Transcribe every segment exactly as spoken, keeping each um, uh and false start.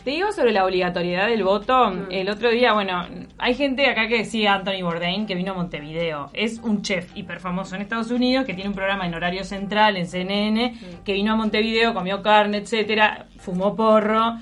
Te digo sobre la obligatoriedad del voto. Mm. El otro día, bueno, hay gente acá que sigue a Anthony Bourdain, que vino a Montevideo. Es un chef hiper famoso en Estados Unidos, que tiene un programa en horario central, en C N N, mm. que vino a Montevideo, comió carne, etcétera, fumó porro.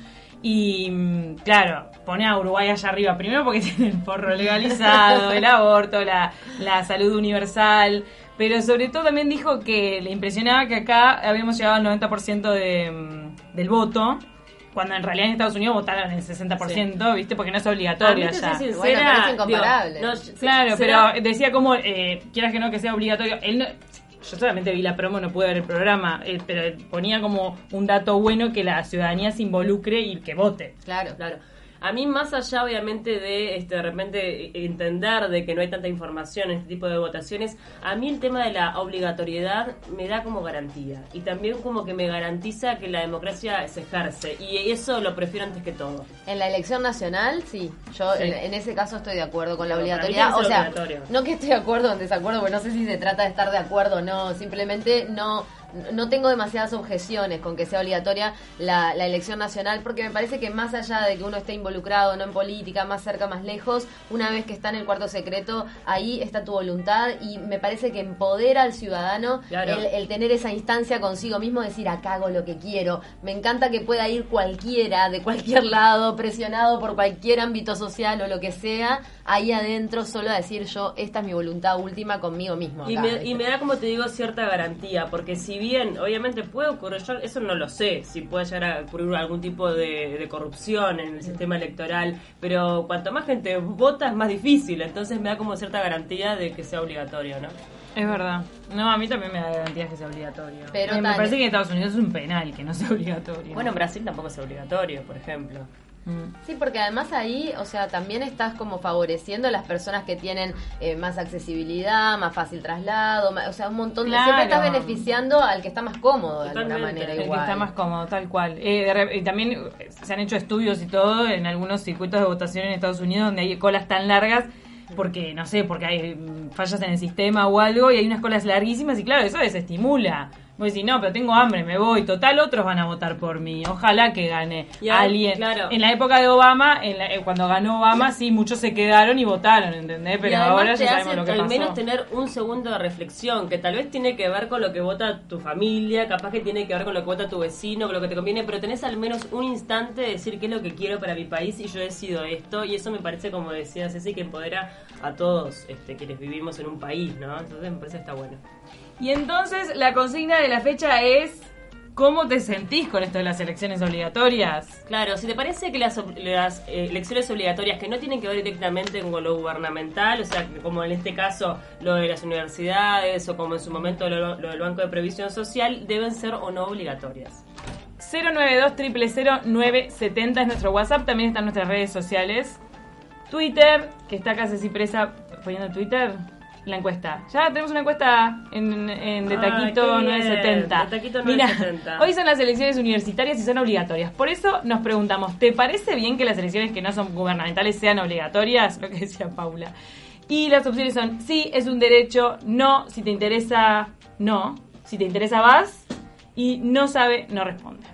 Y, claro, pone a Uruguay allá arriba, primero porque tiene el porro legalizado, el aborto, la, la salud universal, pero sobre todo también dijo que le impresionaba que acá habíamos llegado al noventa por ciento de, del voto, cuando en realidad en Estados Unidos votaron el sesenta por ciento, sí. ¿Viste? Porque no es obligatorio allá. Sincera, bueno, pero es incomparable. Digo, no, claro, ¿será? Pero decía como, eh, quieras que no, que sea obligatorio. Él no, yo solamente vi la promo, no pude ver el programa, eh, pero ponía como un dato bueno que la ciudadanía se involucre y que vote. Claro, claro. A mí, más allá, obviamente, de este, de repente entender de que no hay tanta información en este tipo de votaciones, a mí el tema de la obligatoriedad me da como garantía. Y también como que me garantiza que la democracia se ejerce. Y eso lo prefiero antes que todo. En la elección nacional, sí. Yo sí. En, en ese caso estoy de acuerdo con la obligatoriedad. O sea, no que esté de acuerdo o en desacuerdo, porque no sé si se trata de estar de acuerdo o no. Simplemente no... No tengo demasiadas objeciones con que sea obligatoria la, la elección nacional, porque me parece que más allá de que uno esté involucrado, no en política, más cerca, más lejos, una vez que está en el cuarto secreto, ahí está tu voluntad, y me parece que empodera al ciudadano claro. el, el tener esa instancia consigo mismo, decir, acá hago lo que quiero. Me encanta que pueda ir cualquiera, de cualquier lado, presionado por cualquier ámbito social o lo que sea, ahí adentro solo a decir, yo, esta es mi voluntad última conmigo mismo. Acá, y, me, y me da, como te digo, cierta garantía, porque si bien, obviamente puede ocurrir, yo eso no lo sé, si puede llegar a ocurrir algún tipo de, de corrupción en el sistema electoral, pero cuanto más gente vota es más difícil, entonces me da como cierta garantía de que sea obligatorio, ¿no? Es verdad. No, a mí también me da garantía que sea obligatorio. Pero me tal, parece que en Estados Unidos es un penal que no sea obligatorio. Bueno, en Brasil tampoco es obligatorio, por ejemplo. Sí, porque además ahí, o sea, también estás como favoreciendo a las personas que tienen eh, más accesibilidad, más fácil traslado, más, o sea, un montón de... Claro. Siempre estás beneficiando al que está más cómodo de Totalmente. alguna manera. El igual. que está más cómodo, tal cual. Eh, de, y también se han hecho estudios y todo en algunos circuitos de votación en Estados Unidos donde hay colas tan largas porque, no sé, porque hay fallas en el sistema o algo y hay unas colas larguísimas y claro, eso desestimula. Vos decís, no, pero tengo hambre, me voy. Total, otros van a votar por mí. Ojalá que gane ya, alguien. Claro. En la época de Obama, en la, cuando ganó Obama, sí, muchos se quedaron y votaron, ¿entendés? Pero ahora ya sabemos lo que pasó. Al menos tener un segundo de reflexión, que tal vez tiene que ver con lo que vota tu familia, capaz que tiene que ver con lo que vota tu vecino, con lo que te conviene, pero tenés al menos un instante de decir qué es lo que quiero para mi país y yo decido esto. Y eso me parece, como decía Ceci, que empodera a todos este, quienes vivimos en un país, ¿no? Entonces me parece que está bueno. Y entonces la consigna de la fecha es ¿cómo te sentís con esto de las elecciones obligatorias? Claro, si te parece que las, las eh, elecciones obligatorias que no tienen que ver directamente con lo gubernamental, o sea, como en este caso lo de las universidades o como en su momento lo, lo del Banco de Previsión Social, deben ser o no obligatorias. cero nueve dos, cero cero cero, nueve siete cero es nuestro WhatsApp, también están nuestras redes sociales. Twitter, que está acá Ceci Presa poniendo Twitter. La encuesta. Ya tenemos una encuesta en, en de Taquito nueve setenta. Mira, hoy son las elecciones universitarias y son obligatorias. Por eso nos preguntamos, ¿te parece bien que las elecciones que no son gubernamentales sean obligatorias? Lo que decía Paula. Y las opciones son, sí, es un derecho, no, si te interesa, no, si te interesa vas, y no sabe, no responde.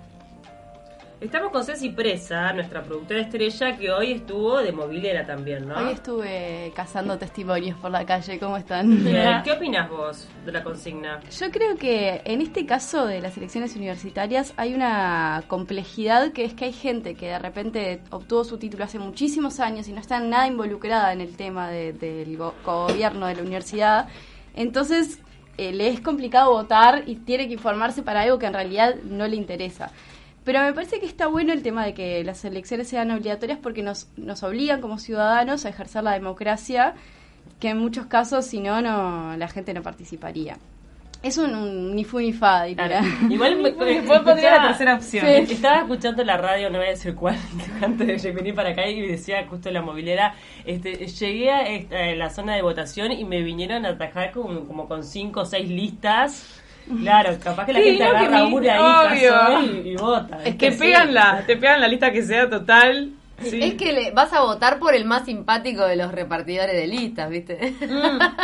Estamos con Ceci Presa, nuestra productora estrella, que hoy estuvo de movilera también, ¿no? Hoy estuve cazando testimonios por la calle, ¿cómo están? Bien. ¿Qué opinas vos de la consigna? Yo creo que en este caso de las elecciones universitarias hay una complejidad, que es que hay gente que de repente obtuvo su título hace muchísimos años y no está nada involucrada en el tema de, del go- gobierno de la universidad. Entonces eh, le es complicado votar y tiene que informarse para algo que en realidad no le interesa. Pero me parece que está bueno el tema de que las elecciones sean obligatorias porque nos, nos obligan como ciudadanos a ejercer la democracia, que en muchos casos, si no, no la gente no participaría. Es un, un ni fu ni fa, diría. Claro. Igual me, me, me pondría la tercera opción. Sí. Estaba escuchando la radio, no voy a decir cuál, antes de venir para acá y decía justo la movilera, este, llegué a, esta, a la zona de votación y me vinieron a atajar como, como con cinco o seis listas. Claro, capaz que la sí, gente no, agarra mi, una ahí casual y, y vota. Es que pegan sí. la, te pegan la lista que sea total. Sí. Es que le, vas a votar por el más simpático de los repartidores de listas, ¿viste? Mm.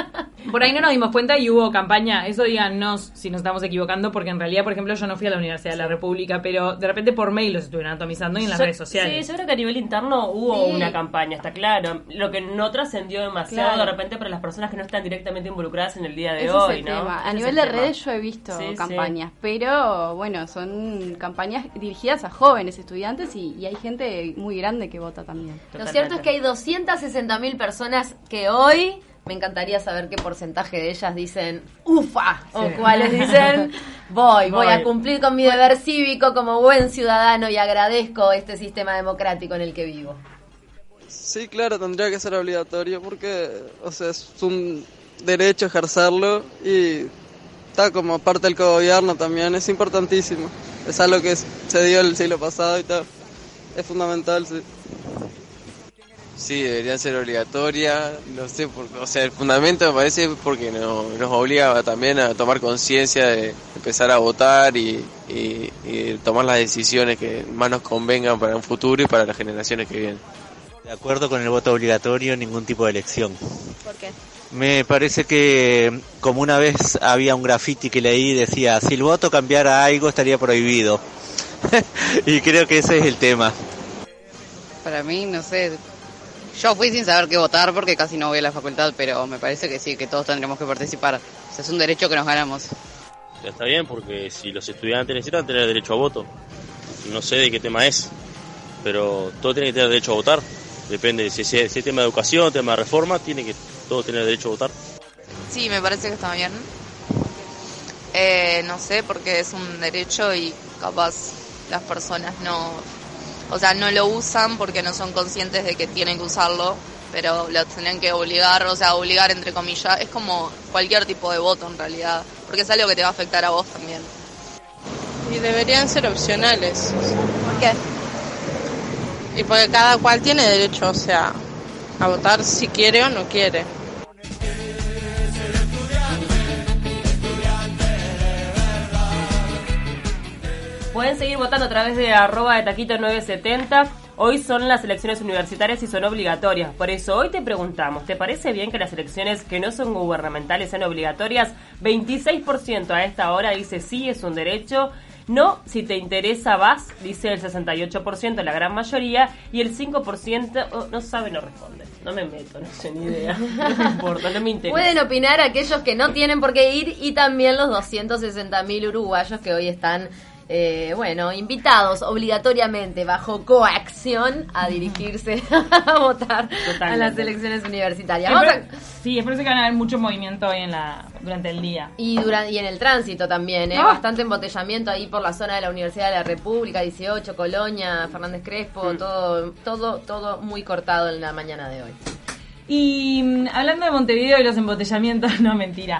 Por ahí no nos dimos cuenta y hubo campaña, eso díganos si nos estamos equivocando, porque en realidad, por ejemplo, yo no fui a la Universidad de la República, pero de repente por mail los estuvieron atomizando y en las yo, redes sociales. Sí, yo creo que a nivel interno hubo Sí. una campaña, está claro. Lo que no trascendió demasiado Claro. de repente para las personas que no están directamente involucradas en el día de Ese hoy, es el ¿no? tema. A Ese nivel es de el tema. redes yo he visto Sí, sí. campañas, pero bueno, son campañas dirigidas a jóvenes estudiantes y, y hay gente muy grande que vota también. Lo cierto es que hay doscientas sesenta mil personas que hoy, me encantaría saber qué porcentaje de ellas dicen ufa, o Sí. cuáles dicen voy, voy a Voy. cumplir con mi deber cívico como buen ciudadano y agradezco este sistema democrático en el que vivo. Sí, claro, tendría que ser obligatorio porque, o sea, es un derecho ejercerlo y está como parte del cogobierno también, es importantísimo. Es algo que se dio el siglo pasado y tal. Es fundamental, sí. Sí, debería ser obligatoria, no sé, por, o sea, el fundamento me parece porque no, nos obliga también a tomar conciencia de empezar a votar y, y, y tomar las decisiones que más nos convengan para un futuro y para las generaciones que vienen. De acuerdo con el voto obligatorio, ningún tipo de elección. ¿Por qué? Me parece que, como una vez había un graffiti que leí, decía, si el voto cambiara algo estaría prohibido. Y creo que ese es el tema. Para mí, no sé, yo fui sin saber qué votar porque casi no voy a la facultad, pero me parece que sí, que todos tendremos que participar. O sea, es un derecho que nos ganamos. Ya está bien, porque si los estudiantes necesitan tener derecho a voto, no sé de qué tema es, pero todos tienen que tener derecho a votar. Depende, si es, si es tema de educación, tema de reforma, tiene que todos tener derecho a votar. Sí, me parece que está bien. Eh, no sé, porque es un derecho y capaz las personas no, o sea, no lo usan porque no son conscientes de que tienen que usarlo, pero lo tienen que obligar, o sea, obligar entre comillas, es como cualquier tipo de voto en realidad, porque es algo que te va a afectar a vos también. Y deberían ser opcionales. ¿Por qué? Y porque cada cual tiene derecho, o sea, a votar si quiere o no quiere. Pueden seguir votando a través de arroba de taquito nueve setenta. Hoy son las elecciones universitarias y son obligatorias. Por eso hoy te preguntamos, ¿te parece bien que las elecciones que no son gubernamentales sean obligatorias? veintiséis por ciento a esta hora dice sí, es un derecho. No, si te interesa vas, dice el sesenta y ocho por ciento, la gran mayoría, y el cinco por ciento oh, no sabe, no responde. No me meto, no sé ni idea. No me importa, no me interesa. Pueden opinar aquellos que no tienen por qué ir y también los doscientos sesenta mil uruguayos que hoy están, eh, bueno, invitados obligatoriamente bajo coacción a dirigirse a votar Totalmente. a las elecciones universitarias. Es Vamos por- a- Sí, es por eso que van a haber mucho movimiento hoy en la, durante el día. Y, durante, y en el tránsito también, ¿eh? Ah. Bastante embotellamiento ahí por la zona de la Universidad de la República, dieciocho, Colonia, Fernández Crespo, todo, todo, todo muy cortado en la mañana de hoy. Y mm, hablando de Montevideo y los embotellamientos, no, mentira.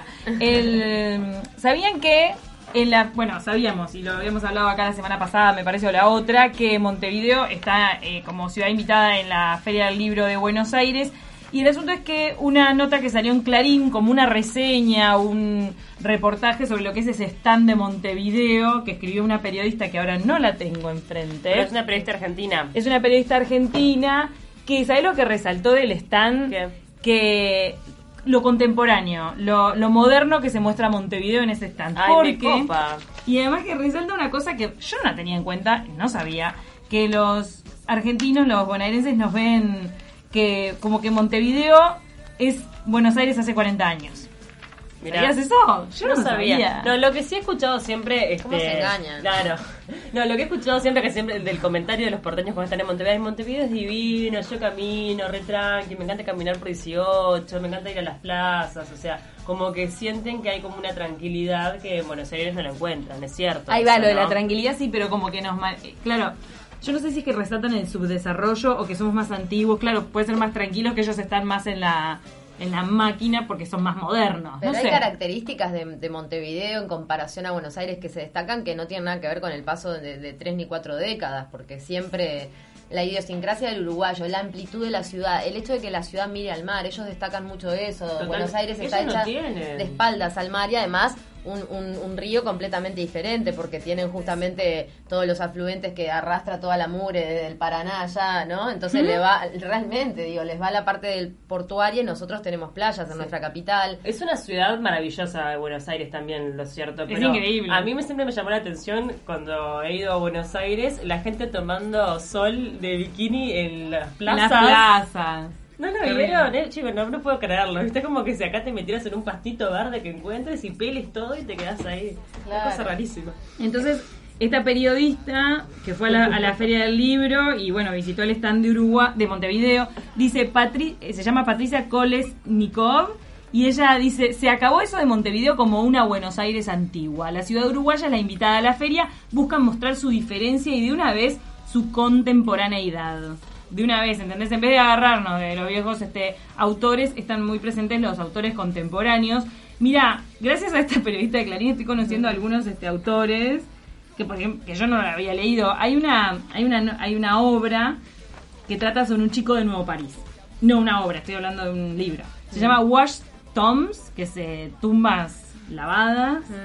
El, ¿Sabían que en la, bueno, sabíamos, y lo habíamos hablado acá la semana pasada, me parece, o la otra, que Montevideo está eh, como ciudad invitada en la Feria del Libro de Buenos Aires? Y el asunto es que una nota que salió en Clarín, como una reseña, un reportaje sobre lo que es ese stand de Montevideo, que escribió una periodista que ahora no la tengo enfrente. Pero es una periodista argentina. Es una periodista argentina que, ¿sabés lo que resaltó del stand? ¿Qué? Que lo contemporáneo, lo, lo moderno que se muestra Montevideo en ese stand. Ay, me Porque, copa. y además que resalta una cosa que yo no la tenía en cuenta, no sabía, que los argentinos, los bonaerenses nos ven que como que Montevideo es Buenos Aires hace cuarenta años. Mirá. ¿Sabías eso? Yo no, no sabía. sabía. No, lo que sí he escuchado siempre... Este, ¿Cómo se engañan? Claro. No, lo que he escuchado siempre que siempre del comentario de los porteños cuando están en Montevideo, "Ay, Montevideo es divino, yo camino, re tranqui, me encanta caminar por dieciocho, me encanta ir a las plazas", o sea, como que sienten que hay como una tranquilidad que en Buenos Aires no la encuentran, es cierto. Ahí va, eso, lo de ¿no? la tranquilidad sí, pero como que nos... ma- eh, Claro, yo no sé si es que resaltan el subdesarrollo o que somos más antiguos. Claro, puede ser más tranquilos, que ellos están más en la en la máquina porque son más modernos. Pero no hay sé. características de, de Montevideo en comparación a Buenos Aires que se destacan que no tienen nada que ver con el paso de, de tres ni cuatro décadas, porque siempre la idiosincrasia del uruguayo, la amplitud de la ciudad, el hecho de que la ciudad mire al mar, ellos destacan mucho eso. Total. Buenos Aires está Ellos no hecha tienen. de espaldas al mar y además un, un, un río completamente diferente, porque tienen justamente todos los afluentes que arrastra toda la mugre desde el Paraná allá, ¿no? Entonces, ¿Mm? le va, realmente, digo, les va la parte del portuaria y nosotros tenemos playas en sí. nuestra capital. Es una ciudad maravillosa, Buenos Aires también, lo cierto. Es pero increíble. A mí me, siempre me llamó la atención cuando he ido a Buenos Aires, la gente tomando sol de bikini en las plazas. Las plazas. No lo vieron, eh, chicos, no, no puedo creerlo. Viste como que si acá te metieras en un pastito verde que encuentres y peles todo y te quedas ahí. Claro. Una cosa rarísima. Entonces, esta periodista que fue a la, a la Feria del Libro y bueno, visitó el stand de Uruguay, de Montevideo, dice Patri, se llama Patricia Kolesnikov, y ella dice, se acabó eso de Montevideo como una Buenos Aires antigua. La ciudad uruguaya es la invitada a la feria, buscan mostrar su diferencia y de una vez su contemporaneidad. De una vez, ¿entendés? En vez de agarrarnos de los viejos este autores, están muy presentes los autores contemporáneos. Mira, gracias a esta periodista de Clarín estoy conociendo a algunos este autores que por ejemplo, que yo no la había leído. Hay una hay una hay una obra que trata sobre un chico de Nuevo París. No una obra, estoy hablando de un libro. Se sí. llama Washed Tombs, que es tumbas lavadas. Sí.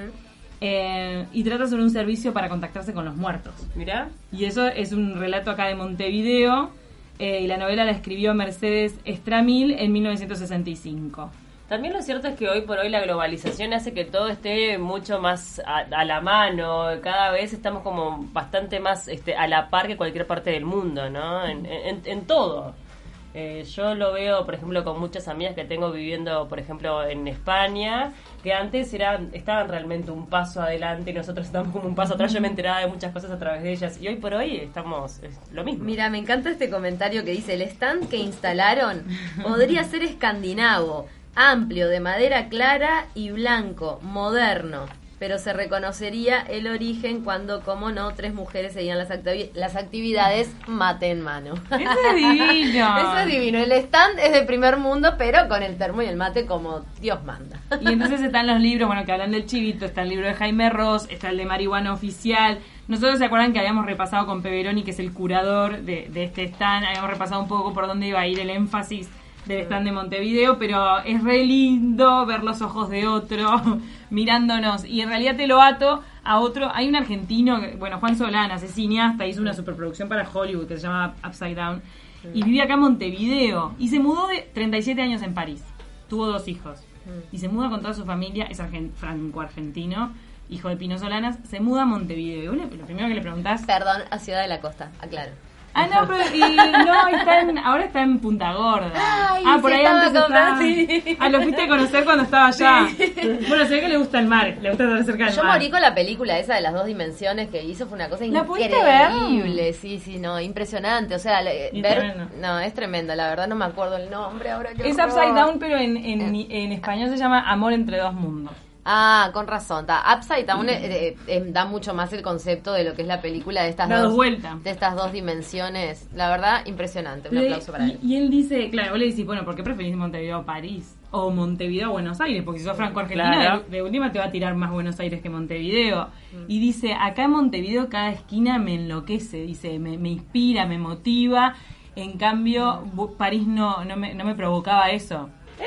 Eh, y trata sobre un servicio para contactarse con los muertos. Mirá. Y eso es un relato acá de Montevideo. Eh, y la novela la escribió Mercedes Estramil en mil novecientos sesenta y cinco. También lo cierto es que hoy por hoy la globalización hace que todo esté mucho más a, a la mano. Cada vez estamos como bastante más este, a la par que cualquier parte del mundo, ¿no? En, en, en todo. Eh, yo lo veo, por ejemplo, con muchas amigas que tengo viviendo, por ejemplo, en España, que antes eran, estaban realmente un paso adelante y nosotros estamos como un paso atrás. Yo me enteraba de muchas cosas a través de ellas y hoy por hoy estamos es lo mismo. Mira, me encanta este comentario que dice: el stand que instalaron podría ser escandinavo, amplio, de madera clara y blanco, moderno, pero se reconocería el origen cuando, como no, tres mujeres seguían las, activi- las actividades mate en mano. Eso es divino. Eso es divino. El stand es de primer mundo, pero con el termo y el mate como Dios manda. Y entonces están los libros, bueno, que hablan del chivito, está el libro de Jaime Ross, está el de Marihuana Oficial. Nosotros se acuerdan que habíamos repasado con Peveroni, que es el curador de, de este stand, habíamos repasado un poco por dónde iba a ir el énfasis del stand de Montevideo, pero es re lindo ver los ojos de otro mirándonos, y en realidad te lo ato a otro. Hay un argentino, bueno, Juan Solanas, es cineasta, hizo una superproducción para Hollywood que se llama Upside Down, y vive acá en Montevideo, y se mudó de treinta y siete años en París, tuvo dos hijos, y se muda con toda su familia, es argent- franco-argentino, hijo de Pino Solanas, se muda a Montevideo, y lo primero que le preguntás... Perdón, a Ciudad de la Costa, aclaro. Ah, no, pero y, no, está en, ahora está en Punta Gorda. Ay, ah, por ahí antes estaba... Sí. Ah, lo fuiste a conocer cuando estaba allá. Sí. Bueno, se ve que le gusta el mar, le gusta estar cerca del Yo mar. Yo morí con la película esa de las dos dimensiones que hizo, fue una cosa ¿La increíble. Ver? Sí, sí, no, impresionante. O sea, y ver... Tremendo. No, es tremenda, la verdad no me acuerdo el nombre ahora. Es horror. Upside Down, pero en, en, eh. en español se llama Amor entre dos mundos. Ah, con razón. Ta. Upside Down eh, eh, eh, da mucho más el concepto de lo que es la película de estas, dos, de estas dos dimensiones. La verdad, impresionante. Un le, aplauso para y, él. Y él dice, claro, vos le decís, bueno, ¿por qué preferís Montevideo a París? O Montevideo a Buenos Aires, porque si sos franco-argentina, claro. de, de última te va a tirar más Buenos Aires que Montevideo. Mm. Y dice, acá en Montevideo cada esquina me enloquece, dice, me, me inspira, me motiva. En cambio, mm. París no, no, me, no me provocaba eso. ¿Eh?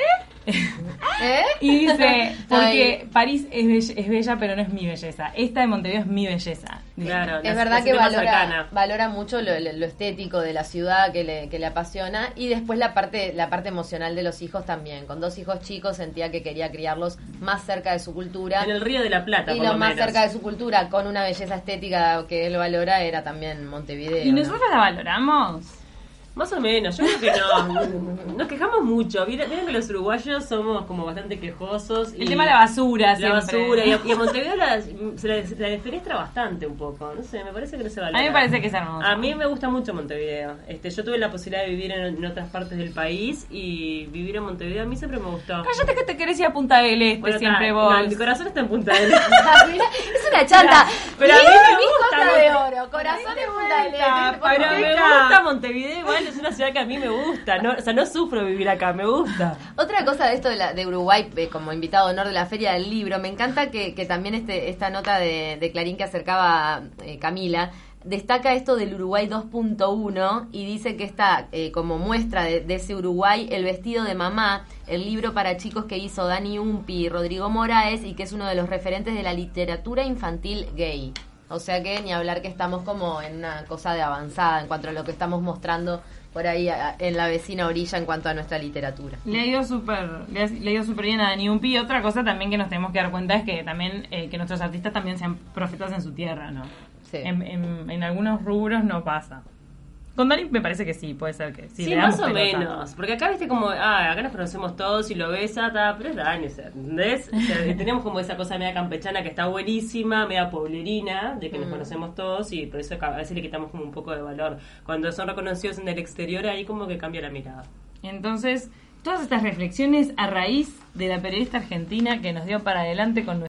¿Eh? Y dice, porque Ay. París es bella, es bella, pero no es mi belleza. Esta de Montevideo es mi belleza. Claro, es verdad que valora, valora mucho lo, lo estético de la ciudad que le, que le apasiona, y después la parte, la parte emocional de los hijos también. Con dos hijos chicos sentía que quería criarlos más cerca de su cultura. En el Río de la Plata, y por lo, lo más menos. cerca de su cultura, con una belleza estética que él valora, era también Montevideo. ¿Y nosotros ¿no? la valoramos? Más o menos, yo creo que no. Nos quejamos mucho. Miren que los uruguayos somos como bastante quejosos. El y tema de la basura, La siempre. basura. Y a, y a Montevideo la, se la, la defenestra bastante un poco. No sé, me parece que no se valora. A mí me parece que es hermoso. A mí me gusta mucho Montevideo. Este, yo tuve la posibilidad de vivir en, en otras partes del país, y vivir en Montevideo a mí siempre me gustó. Cállate que te querés ir a Punta del Este, bueno, siempre está, vos. No, mi corazón está en Punta del Este. Es una chanta. Pero, pero a mí me gusta. Cosa de oro, corazón en Punta del Este. Pero me gusta Montevideo, igual es una ciudad que a mí me gusta, no, o sea, no sufro vivir acá, me gusta. Otra cosa de esto de, la, de Uruguay, eh, como invitado de honor de la Feria del Libro, me encanta que, que también este, esta nota de, de Clarín que acercaba eh, Camila, destaca esto del Uruguay dos punto uno y dice que está eh, como muestra de, de ese Uruguay El vestido de mamá, el libro para chicos que hizo Dani Umpi y Rodrigo Moraes y que es uno de los referentes de la literatura infantil gay. O sea que ni hablar que estamos como en una cosa de avanzada en cuanto a lo que estamos mostrando por ahí a, en la vecina orilla en cuanto a nuestra literatura. Le ha ido súper le ha, le ha ido súper bien a Dani Umpi. Y otra cosa también que nos tenemos que dar cuenta es que también eh, que nuestros artistas también sean profetas en su tierra, ¿no? Sí. En, en, en algunos rubros no pasa. Con Dani me parece que sí, puede ser que sí. Sí, le más o pelota. menos. Porque acá, viste, como, ah, acá nos conocemos todos y lo ves, ah, ta, pero es Dani, o sea, ¿entendés? O sea, tenemos como esa cosa media campechana que está buenísima, media poblerina, de que mm. nos conocemos todos y por eso a veces le quitamos como un poco de valor. Cuando son reconocidos en el exterior, ahí como que cambia la mirada. Entonces, todas estas reflexiones a raíz de la periodista argentina que nos dio para adelante con